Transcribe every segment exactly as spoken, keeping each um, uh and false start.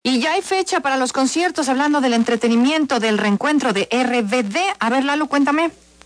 Y ya hay fecha para los conciertos, hablando del entretenimiento, del reencuentro de R B D. A ver, Lalo, cuéntame.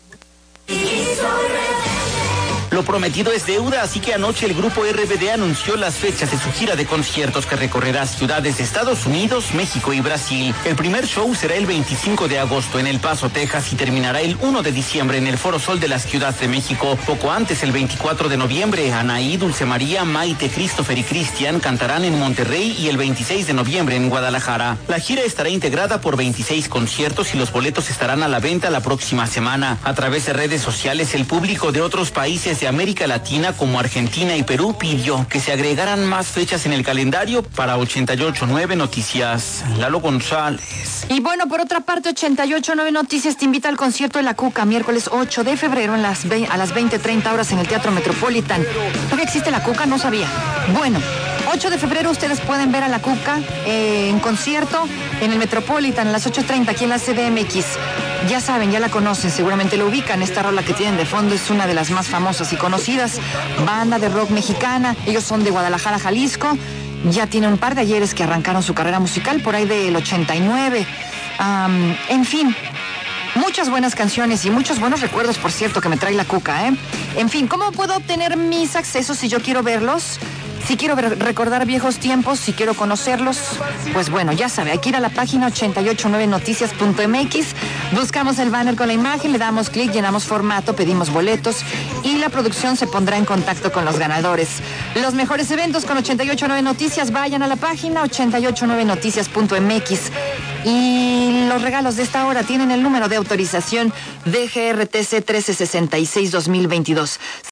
Lo prometido es deuda, así que anoche el grupo R B D anunció las fechas de su gira de conciertos que recorrerá ciudades de Estados Unidos, México y Brasil. El primer show será el veinticinco de agosto en El Paso, Texas, y terminará el primero de diciembre en el Foro Sol de la Ciudad de México. Poco antes, el veinticuatro de noviembre, Anaí, Dulce María, Maite, Christopher y Cristian cantarán en Monterrey, y el veintiséis de noviembre en Guadalajara. La gira estará integrada por veintiséis conciertos y los boletos estarán a la venta la próxima semana. A través de redes sociales, el público de otros países de América Latina como Argentina y Perú pidió que se agregaran más fechas en el calendario para ochenta y ocho punto nueve Noticias. Lalo González. Y bueno, por otra parte, ochenta y ocho punto nueve Noticias te invita al concierto de La Cuca, miércoles ocho de febrero en las ve- a las veinte treinta horas en el Teatro Metropolitan. ¿Todavía existe La Cuca? No sabía. Bueno, ocho de febrero ustedes pueden ver a La Cuca eh, en concierto en el Metropolitan a las ocho treinta aquí en la C D M X. Ya saben, ya la conocen, seguramente lo ubican. Esta rola que tienen de fondo es una de las más famosas y conocidas. Banda de rock mexicana, ellos son de Guadalajara, Jalisco. Ya tiene un par de ayeres que arrancaron su carrera musical, por ahí del ochenta y nueve. Um, en fin, muchas buenas canciones y muchos buenos recuerdos, por cierto, que me trae La Cuca, ¿eh? En fin, ¿cómo puedo obtener mis accesos si yo quiero verlos? Si quiero ver, recordar viejos tiempos, si quiero conocerlos, pues bueno, ya sabe, hay que ir a la página ochenta y ocho punto nueve noticias punto m x, buscamos el banner con la imagen, le damos clic, llenamos formato, pedimos boletos y la producción se pondrá en contacto con los ganadores. Los mejores eventos con ochenta y ocho punto nueve Noticias, vayan a la página ochenta y ocho punto nueve noticias punto m x. Y los regalos de esta hora tienen el número de autorización D G R T C trece sesenta y seis dos mil veintidós.